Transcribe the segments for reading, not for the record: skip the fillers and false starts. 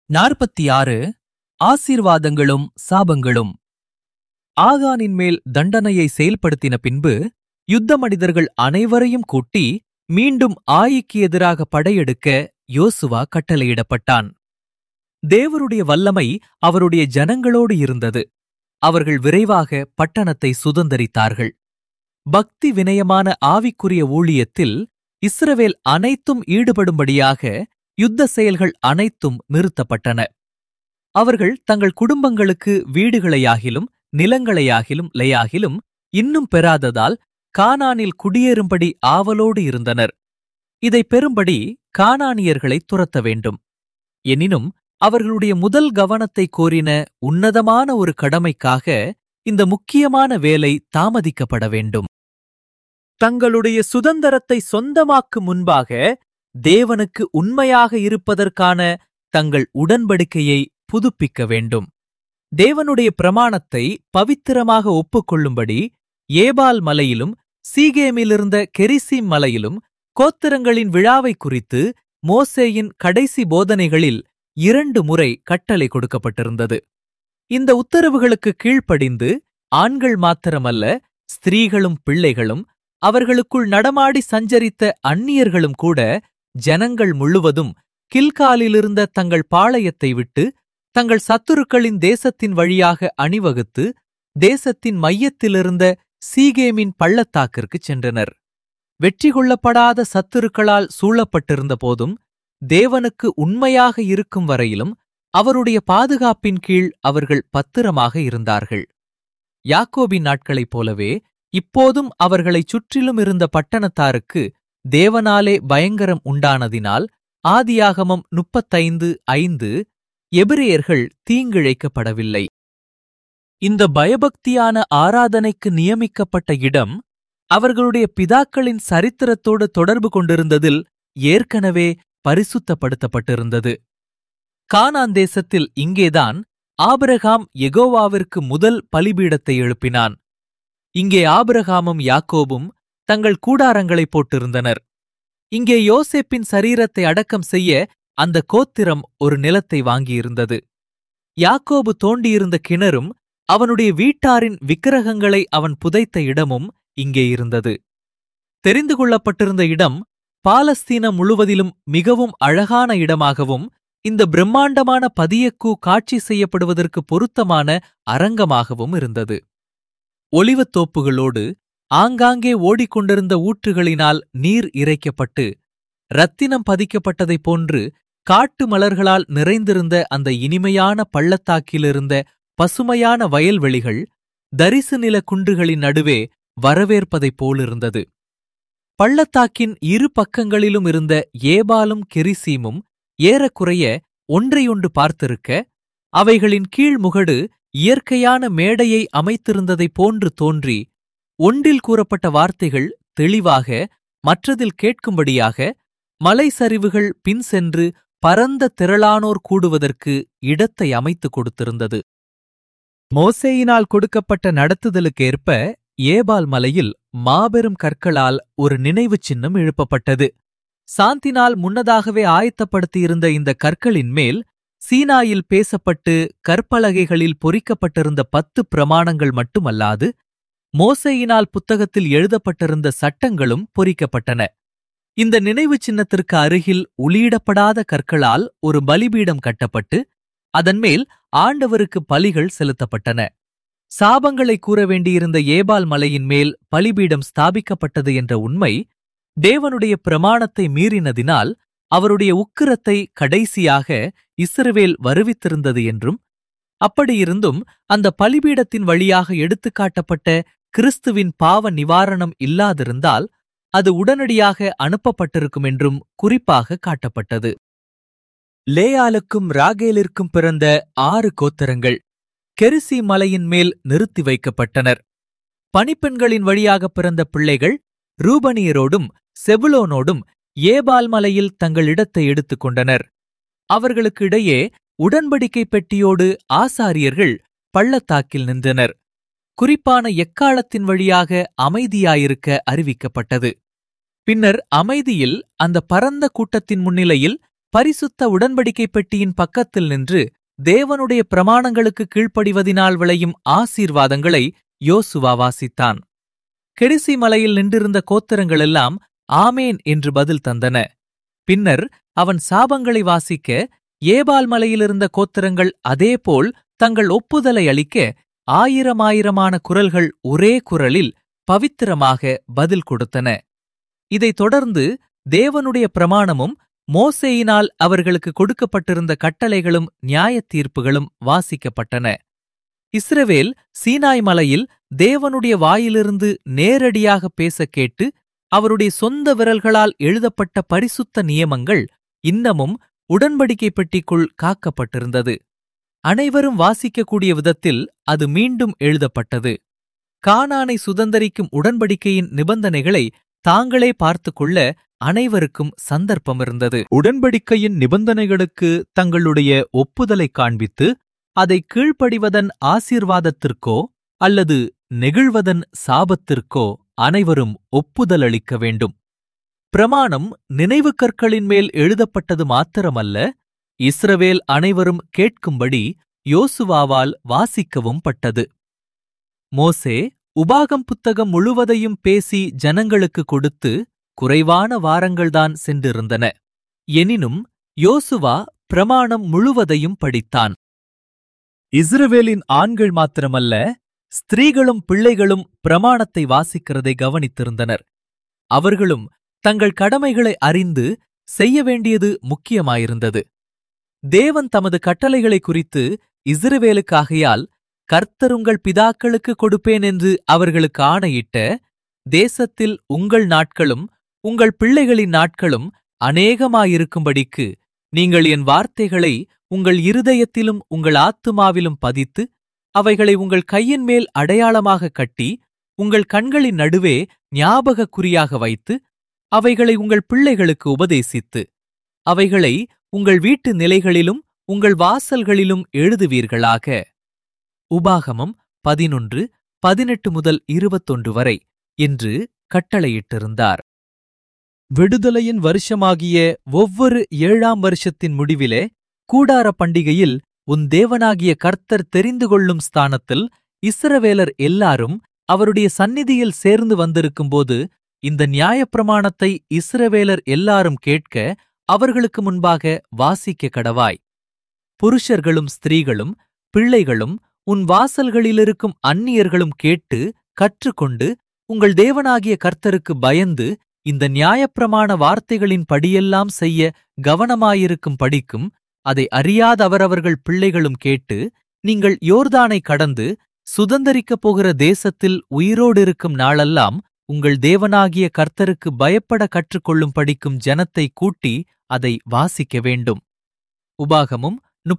46 ஆசீர்வாதங்களும் சாபங்களும். ஆகானின் மேல் தண்டனையை செயல்படுத்தின பின்பு யுத்த மனிதர்கள் அனைவரையும் கூட்டி மீண்டும் ஆயிக்கு எதிராக படையெடுக்க யோசுவா கட்டளையிடப்பட்டான். தேவருடைய வல்லமை அவருடைய ஜனங்களோடு இருந்தது. அவர்கள் விரைவாக பட்டணத்தை சுதந்தரித்தார்கள். பக்தி வினயமான ஆவிக்குரிய ஊழியத்தில் இஸ்ரவேல் அனைத்தும் ஈடுபடும்படியாக யுத்த செயல்கள் அனைத்தும் நிறுத்தப்பட்டன. அவர்கள் தங்கள் குடும்பங்களுக்கு வீடுகளையாகிலும் நிலங்களையாகிலும் லையாகிலும் இன்னும் பெறாததால் கானானில் குடியேறும்படி ஆவலோடு இருந்தனர். இதை பெறும்படி கானானியர்களை துரத்த வேண்டும். எனினும் அவர்களுடைய முதல் கவனத்தை கோரின உன்னதமான ஒரு கடமைக்காக இந்த முக்கியமான வேலை தாமதிக்கப்பட வேண்டும். தங்களுடைய சுதந்திரத்தை சொந்தமாக்கும் முன்பாக தேவனுக்கு உண்மையாக இருப்பதற்கான தங்கள் உடன்படிக்கையை புதுப்பிக்க வேண்டும். தேவனுடைய பிரமாணத்தை பவித்திரமாக ஒப்புக்கொள்ளும்படி ஏபால் மலையிலும் சீகேமிலிருந்த கெரிசீம் மலையிலும் கோத்திரங்களின் விழாவை குறித்து மோசேயின் கடைசி போதனைகளில் 2 முறை கட்டளை கொடுக்கப்பட்டிருந்தது. இந்த உத்தரவுகளுக்கு கீழ்ப்படிந்து ஆண்கள் மாத்திரமல்ல, ஸ்திரீகளும் பிள்ளைகளும் அவர்களுக்குள் நடமாடி சஞ்சரித்த அந்நியர்களும் கூட ஜனங்கள் முழுவதும் கில்காலிலிருந்த தங்கள் பாளையத்தை விட்டு தங்கள் சத்துருக்களின் தேசத்தின் வழியாக அணிவகுத்து தேசத்தின் மையத்திலிருந்த சீகேமின் பள்ளத்தாக்கிற்குச் சென்றனர். வெற்றி கொள்ளப்படாத சத்துருக்களால் சூழப்பட்டிருந்த போதும் தேவனுக்கு உண்மையாக இருக்கும் வரையிலும் அவருடைய பாதுகாப்பின் கீழ் அவர்கள் பத்திரமாக இருந்தார்கள். யாக்கோபின் நாட்களைப் போலவே இப்போதும் அவர்களைச் சுற்றிலும் இருந்த பட்டணத்தாருக்கு தேவனாலே பயங்கரம் உண்டானதினால் ஆதியாகமம் 35:5 எபிரெயர்கள் தீங்கிழைக்கப்படவில்லை. இந்த பயபக்தியான ஆராதனைக்கு நியமிக்கப்பட்ட இடம் அவர்களுடைய பிதாக்களின் சரித்திரத்தோடு தொடர்பு கொண்டிருந்ததில் ஏற்கனவே பரிசுத்தப்படுத்தப்பட்டிருந்தது. கானான் தேசத்தில் இங்கேதான் ஆபிரகாம் யெகோவாவிற்கு முதல் பலிபீடத்தை எழுப்பினான். இங்கே ஆபிரகாமும் யாக்கோபும் தங்கள் கூடாரங்களை போட்டிருந்தனர். இங்கே யோசேப்பின் சரீரத்தை அடக்கம் செய்ய அந்த கோத்திரம் ஒரு நிலத்தை வாங்கியிருந்தது. யாக்கோபு தோண்டியிருந்த கிணறும் அவனுடைய வீட்டாரின் விக்கிரகங்களை அவன் புதைத்த இடமும் இங்கே இருந்தது. தெரிந்து கொள்ளப்பட்டிருந்த இடம் பாலஸ்தீனம் முழுவதிலும் மிகவும் அழகான இடமாகவும் இந்த பிரம்மாண்டமான பதியக்கூ காட்சி செய்யப்படுவதற்கு பொருத்தமான அரங்கமாகவும் இருந்தது. ஒலிவத்தோப்புகளோடு ஆங்காங்கே ஓடிக்கொண்டிருந்த ஊற்றுகளினால் நீர் இறைக்கப்பட்டு இரத்தினம் பதிக்கப்பட்டதைப் போன்று காட்டு மலர்களால் நிறைந்திருந்த அந்த இனிமையான பள்ளத்தாக்கிலிருந்த பசுமையான வயல்வெளிகள் தரிசு நில குன்றுகளின் நடுவே வரவேற்பதைப் போலிருந்தது. பள்ளத்தாக்கின் இரு பக்கங்களிலும் இருந்த ஏபாலும் கெரிசீமும் ஏறக்குறைய ஒன்றையொன்று பார்த்திருக்க, அவைகளின் கீழ்முகடு இயற்கையான மேடையை அமைத்திருந்ததைப் போன்று தோன்றி ஒன்றில் கூறப்பட்ட வார்த்தைகள் தெளிவாக மற்றதில் கேட்கும்படியாக மலை சரிவுகள் பின் சென்று பரந்த திரளானோர் கூடுவதற்கு இடத்தை அமைத்துக் கொடுத்திருந்தது. மோசேயினால் கொடுக்கப்பட்ட நடத்துதலுக்கேற்ப ஏபால் மலையில் மாபெரும் கற்களால் ஒரு நினைவுச் சின்னம் எழுப்பப்பட்டது. சாந்தினால் முன்னதாகவே ஆயத்தப்படுத்தியிருந்த இந்த கற்களின் மேல் சீனாயில் பேசப்பட்டு கற்பலகைகளில் பொறிக்கப்பட்டிருந்த 10 பிரமாணங்கள் மட்டுமல்லாது மோசேயினால் புத்தகத்தில் எழுதப்பட்டிருந்த சட்டங்களும் பொறிக்கப்பட்டன. இந்த நினைவு சின்னத்திற்கு அருகில் உளியிடப்படாத கற்களால் ஒரு பலிபீடம் கட்டப்பட்டு அதன்மேல் ஆண்டவருக்கு பலிகள் செலுத்தப்பட்டன. சாபங்களை கூற வேண்டியிருந்த ஏபால் மலையின் மேல் பலிபீடம் ஸ்தாபிக்கப்பட்டது என்ற உண்மை தேவனுடைய பிரமாணத்தை மீறினதினால் அவருடைய உக்கிரத்தை கடைசியாக இஸ்ரவேல் வருவித்திருந்தது என்றும், அப்படியிருந்தும் அந்த பலிபீடத்தின் வழியாக எடுத்துக்காட்டப்பட்ட கிறிஸ்துவின் பாவ நிவாரணம் இல்லாதிருந்தால் அது உடனடியாக அனுப்பப்பட்டிருக்கும் என்றும் குறிப்பாக காட்டப்பட்டது. லேயாலுக்கும் ராகேலிற்கும் பிறந்த 6 கோத்திரங்கள் கெரிசி மலையின் மேல் நிறுத்தி வைக்கப்பட்டனர். பணிப்பெண்களின் வழியாக பிறந்த பிள்ளைகள் ரூபனியரோடும் செபுலோனோடும் ஏபால் மலையில் தங்கள் இடத்தை எடுத்துக் கொண்டனர். அவர்களுக்கு இடையே உடன்படிக்கை பெட்டியோடு ஆசாரியர்கள் பள்ளத்தாக்கில் நின்றனர். குறிப்பான எக்காலத்தின் வழியாக அமைதியாயிருக்க அறிவிக்கப்பட்டது. பின்னர் அமைதியில் அந்த பரந்த கூட்டத்தின் முன்னிலையில் பரிசுத்த உடன்படிக்கை பெட்டியின் பக்கத்தில் நின்று தேவனுடைய பிரமாணங்களுக்கு கீழ்ப்படிவதினால் விளையும் ஆசீர்வாதங்களை யோசுவா வாசித்தான். கெரிசி மலையில் நின்றிருந்த கோத்திரங்களெல்லாம் ஆமேன் என்று பதில் தந்தன. பின்னர் அவன் சாபங்களை வாசிக்க ஏபால் மலையிலிருந்த கோத்திரங்கள் அதேபோல் தங்கள் ஒப்புதலை அளிக்க ஆயிரமாயிரமான குரல்கள் ஒரே குரலில் பவித்திரமாக பதில் கொடுத்தன. இதைத் தொடர்ந்து தேவனுடைய பிரமாணமும் மோசேயினால் அவர்களுக்கு கொடுக்கப்பட்டிருந்த கட்டளைகளும் நியாயத் தீர்ப்புகளும் வாசிக்கப்பட்டன. இஸ்ரவேல் சீனாய் மலையில் தேவனுடைய வாயிலிருந்து நேரடியாக பேசக் கேட்டு அவருடைய சொந்த விரல்களால் எழுதப்பட்ட பரிசுத்த நியமங்கள் இன்னமும் உடன்படிக்கை பெட்டிக்குள் காக்கப்பட்டிருந்தது. அனைவரும் வாசிக்கக்கூடிய விதத்தில் அது மீண்டும் எழுதப்பட்டது. கானானை சுதந்தரிக்கும் உடன்படிக்கையின் நிபந்தனைகளை தாங்களே பார்த்துக்கொள்ள அனைவருக்கும் சந்தர்ப்பம் இருந்தது. உடன்படிக்கையின் நிபந்தனைகளுக்கு தங்களுடைய ஒப்புதலை காண்பித்து அதை கீழ்ப்படிவதன் ஆசீர்வாதத்திற்கோ அல்லது நெகிழ்வதன் சாபத்திற்கோ அனைவரும் ஒப்புதல் அளிக்க வேண்டும். பிரமாணம் நினைவு கற்களின் மேல் எழுதப்பட்டது மாத்திரமல்ல, இஸ்ரவேல் அனைவரும் கேட்கும்படி யோசுவாவால் வாசிக்கவும் பட்டது. மோசே உபாகம் புத்தகம் முழுவதையும் பேசி ஜனங்களுக்கு கொடுத்து குறைவான வாரங்கள்தான் சென்றிருந்தன. எனினும் யோசுவா பிரமாணம் முழுவதையும் படித்தான். இஸ்ரவேலின் ஆண்கள் மாத்திரமல்ல, ஸ்திரீகளும் பிள்ளைகளும் பிரமாணத்தை வாசிக்கிறதை கவனித்திருந்தனர். அவர்களும் தங்கள் கடமைகளை அறிந்து செய்ய வேண்டியது முக்கியமாயிருந்தது. தேவன் தமது கட்டளைகளை குறித்து இஸ்ரவேலுக்காகையால் கர்த்தர் உங்கள் பிதாக்களுக்கு கொடுப்பேன் என்று அவர்களுக்கு ஆணையிட்ட தேசத்தில் உங்கள் நாட்களும் உங்கள் பிள்ளைகளின் நாட்களும் அநேகமாயிருக்கும்படிக்கு நீங்கள் என் வார்த்தைகளை உங்கள் இருதயத்திலும் உங்கள் ஆத்துமாவிலும் பதித்து அவைகளை உங்கள் கையின் மேல் அடையாளமாக கட்டி உங்கள் கண்களின் நடுவே ஞாபகக் குறியாக வைத்து அவைகளை உங்கள் பிள்ளைகளுக்கு உபதேசித்து அவைகளை உங்கள் வீட்டு நிலைகளிலும் உங்கள் வாசல்களிலும் எழுதுவீர்களாக. உபாகமம் 11:18-21 வரை என்று கட்டளையிட்டிருந்தார். விடுதலையின் வருஷமாகிய ஒவ்வொரு 7ஆம் வருஷத்தின் முடிவிலே கூடார பண்டிகையில் உன் தேவனாகிய கர்த்தர் தெரிந்து கொள்ளும் ஸ்தானத்தில் இஸ்ரவேலர் எல்லாரும் அவருடைய சந்நிதியில் சேர்ந்து வந்திருக்கும்போது இந்த நியாயப்பிரமாணத்தை இஸ்ரவேலர் எல்லாரும் கேட்க அவர்களுக்கு முன்பாக வாசிக்க கடவாய். புருஷர்களும் ஸ்திரீகளும் பிள்ளைகளும் உன் வாசல்களிலிருக்கும் அந்நியர்களும் கேட்டு கற்றுக்கொண்டு உங்கள் தேவனாகிய கர்த்தருக்கு பயந்து இந்த நியாயப்பிரமாண வார்த்தைகளின் படியெல்லாம் செய்ய கவனமாயிருக்கும் படிக்கும் அதை அறியாத அவரவர்கள் பிள்ளைகளும் கேட்டு நீங்கள் யோர்தானை கடந்து சுதந்தரிக்கப் போகிற தேசத்தில் உயிரோடு இருக்கும் நாளெல்லாம் உங்கள் தேவனாகிய கர்த்தருக்கு பயப்பட கற்றுக்கொள்ளும் படிக்கும் ஜனத்தை கூட்டி அதை வாசிக்க வேண்டும். உபாகமும்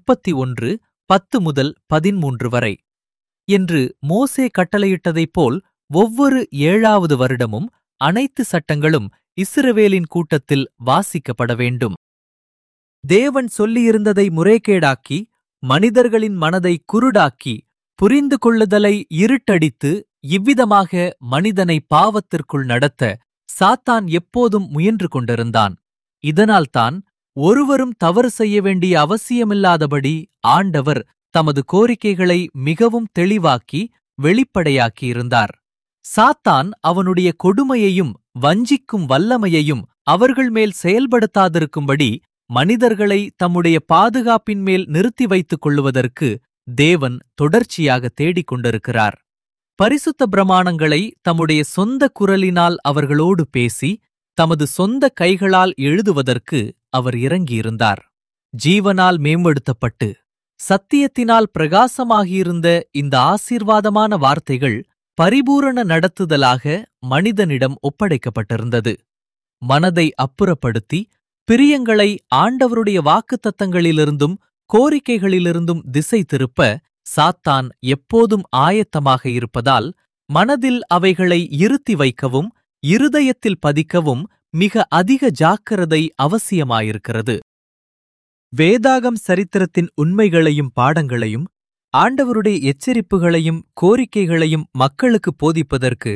31:10-13 வரை என்று மோசே கட்டளையிட்டதைப் போல் ஒவ்வொரு 7வது வருடமும் அனைத்து சட்டங்களும் இஸ்ரவேலின் கூட்டத்தில் வாசிக்கப்பட வேண்டும். தேவன் சொல்லியிருந்ததை முறைகேடாக்கி மனிதர்களின் மனதை குருடாக்கி புரிந்து கொள்ளுதலை இருட்டடித்து இவ்விதமாக மனிதனை பாவத்திற்குள் நடத்த சாத்தான் எப்போதும் முயன்று கொண்டிருந்தான். இதனால்தான் ஒருவரும் தவறு செய்ய வேண்டிய அவசியமில்லாதபடி ஆண்டவர் தமது கோரிக்கைகளை மிகவும் தெளிவாக்கி வெளிப்படையாக்கியிருந்தார். சாத்தான் அவனுடைய கொடுமையையும் வஞ்சிக்கும் வல்லமையையும் அவர்கள் மேல் செயல்படுத்தாதிருக்கும்படி மனிதர்களை தம்முடைய பாதுகாப்பின் மேல் நிறுத்தி வைத்துக் கொள்ளுவதற்கு தேவன் தொடர்ச்சியாக தேடிக் கொண்டிருக்கிறார். பரிசுத்த பிரமாணங்களை தம்முடைய சொந்த குரலினால் அவர்களோடு பேசி தமது சொந்த கைகளால் எழுதுவதற்கு அவர் இறங்கியிருந்தார். ஜீவனால் மேம்படுத்தப்பட்டு சத்தியத்தினால் பிரகாசமாகியிருந்த இந்த ஆசீர்வாதமான வார்த்தைகள் பரிபூரண நடத்துதலாக மனிதனிடம் ஒப்படைக்கப்பட்டிருந்தது. மனதை அப்புறப்படுத்தி பிரியங்களை ஆண்டவருடைய வாக்குத்தத்தங்களிலிருந்தும் கோரிக்கைகளிலிருந்தும் திசை திருப்ப சாத்தான் எப்போதும் ஆயத்தமாக இருப்பதால் மனதில் அவைகளை இருத்தி வைக்கவும் இருதயத்தில் பதிக்கவும் மிக அதிக ஜாக்கிரதை அவசியமாயிருக்கிறது. வேதாகம் சரித்திரத்தின் உண்மைகளையும் பாடங்களையும் ஆண்டவருடைய எச்சரிப்புகளையும் கோரிக்கைகளையும் மக்களுக்கு போதிப்பதற்கு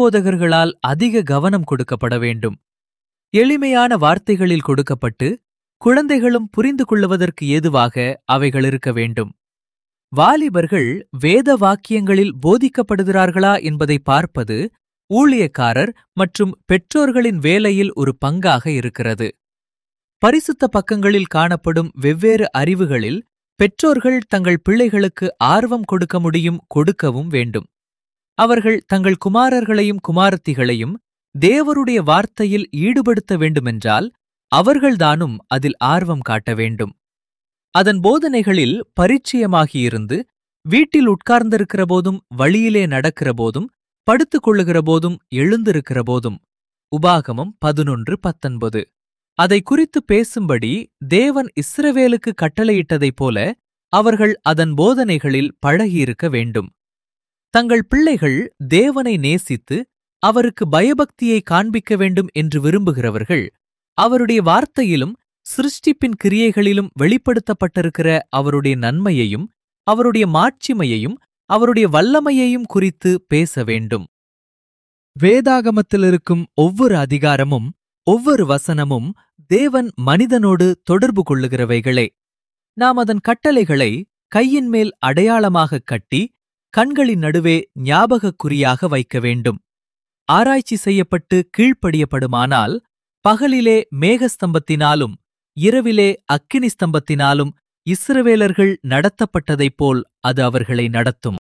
மதபோதகர்களால் அதிக கவனம் கொடுக்கப்பட வேண்டும். எளிமையான வார்த்தைகளில் கொடுக்கப்பட்டு குழந்தைகளும் புரிந்து கொள்ளுவதற்கு ஏதுவாக அவைகள் இருக்க வேண்டும். வாலிபர்கள் வேத வாக்கியங்களில் போதிக்கப்படுகிறார்களா என்பதை பார்ப்பது ஊழியக்காரர் மற்றும் பெற்றோர்களின் வேலையில் ஒரு பங்காக இருக்கிறது. பரிசுத்த பக்கங்களில் காணப்படும் வெவ்வேறு அறிவுகளில் பெற்றோர்கள் தங்கள் பிள்ளைகளுக்கு ஆர்வம் கொடுக்க முடியும், கொடுக்கவும் வேண்டும். அவர்கள் தங்கள் குமாரர்களையும் குமாரத்திகளையும் தேவருடைய வார்த்தையில் ஈடுபடுத்த வேண்டுமென்றால் அவர்கள்தானும் அதில் ஆர்வம் காட்ட வேண்டும். அதன் போதனைகளில் பரிச்சயமாகியிருந்து வீட்டில் உட்கார்ந்திருக்கிற போதும், வழியிலே நடக்கிற போதும், படுத்துக் கொள்ளுகிற போதும், எழுந்திருக்கிற போதும். உபாகமம் 11:19. அதை குறித்து பேசும்படி தேவன் இஸ்ரவேலுக்கு கட்டளையிட்டதைப் போல அவர்கள் அதன் போதனைகளில் பழகியிருக்க வேண்டும். தங்கள் பிள்ளைகள் தேவனை நேசித்து அவருக்கு பயபக்தியை காண்பிக்க வேண்டும் என்று விரும்புகிறவர்கள் அவருடைய வார்த்தையிலும் சிருஷ்டிப்பின் கிரியைகளிலும் வெளிப்படுத்தப்பட்டிருக்கிற அவருடைய நன்மையையும் அவருடைய மாட்சிமையையும் அவருடைய வல்லமையையும் குறித்து பேச வேண்டும். வேதாகமத்திலிருக்கும் ஒவ்வொரு அதிகாரமும் ஒவ்வொரு வசனமும் தேவன் மனிதனோடு தொடர்பு கொள்ளுகிறவைகளே. நாம் அதன் கட்டளைகளை கையின் மேல் அடையாளமாகக் கட்டி கண்களின் நடுவே ஞாபகக் குறியாக வைக்க வேண்டும். ஆராய்ச்சி செய்யப்பட்டு கீழ்ப்படியப்படுமானால் பகலிலே மேகஸ்தம்பத்தினாலும் இரவிலே அக்கினி ஸ்தம்பத்தினாலும் இஸ்ரவேலர்கள் நடத்தப்பட்டதைப் போல் அது அவர்களை நடத்தும்.